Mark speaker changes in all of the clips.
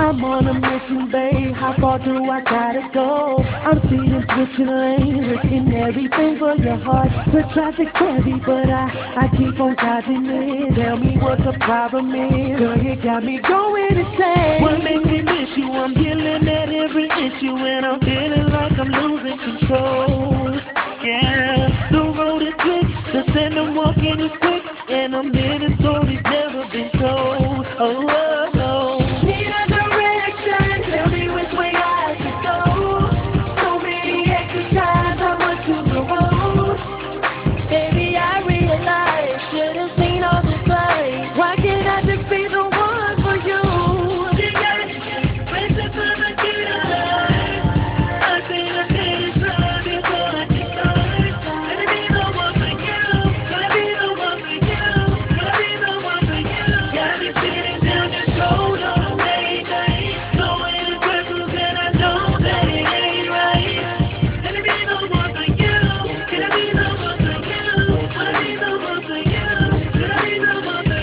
Speaker 1: I'm on a mission, babe. How far do I gotta go? I'm speeding, switching lanes, risking everything for your heart. The traffic's heavy, but I keep on dodging it. Tell me what the problem is. Girl, you got me going insane. What makes me miss you? I'm yelling at every issue, and I'm feeling like I'm losing control. Yeah, the road is slick, the sand I'm walking is quick, and I'm hearing stories never been told. Oh, oh, oh. Need a direction, tell me which way I should go. So many exit signs, I must choose the road. Baby, I realize, should've seen all the signs. Why can't I just be the one for you? You got me racing for the good of life. I think I did it right before I get started. Gonna be the one for you. Gonna be the one for you. Gonna be the one for you. Got me sitting down your shoulder late night, going in circles and I know that it ain't right. Gonna be the one for you. Gonna be the one for you. Gonna be the one for you. Gonna be the one for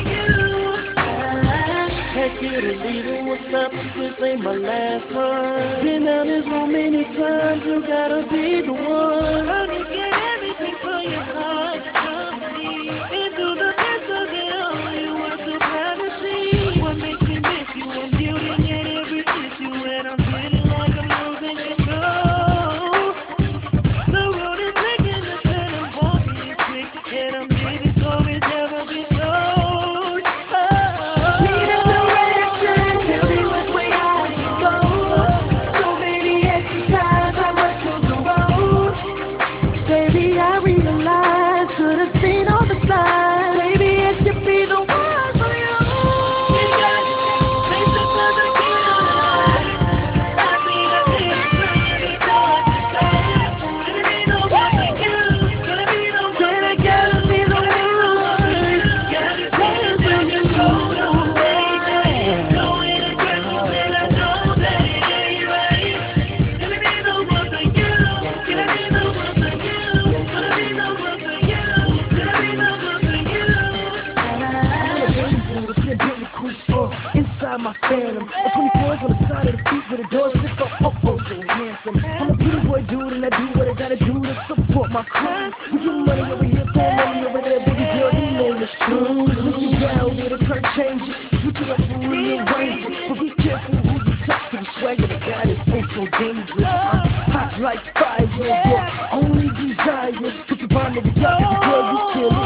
Speaker 1: you. Heck, you leaving, what's up? This ain't my last one. Been down this road many times, you gotta be the one. I'm gonna get everything for your heart. Company into the best of them. You are so proud to see. What makes me miss you? I'm building at every issue, and I'm feeling like I'm losing control. The road is making the turn, I'm walking is quick, and I'm living stories never been told. Need a direction, tell me which way I should go. So many exit signs, I must choose the road. Baby, I realize, should've seen all the signs. Baby, it should be the one for you. You got it, racing for the good of life. I think I did it right before I get started. Gonna be the one for you. Gonna be the one for you. Gotta be the one for you. Got me sitting down your shoulder late night, going in circles and I know that it ain't right. Gonna be the one for you. Gonna be the one for you. Gonna be the one for you. Gonna be the one for you. Inside my phantom, a 24's on the side of the street with a door slip up. Oh, oh, so handsome. I'm a beauty boy dude, and I do what I gotta do to support my crew. We get money over here, throw money over there, baby girl, you know it's true. When you down with a turn change it, switch it up and rearrange it. But be careful who you touch, 'cause the swagger of God is oh so dangerous. I'm hot like fire, your only desire. Put your bond together, baby girl, you feel it.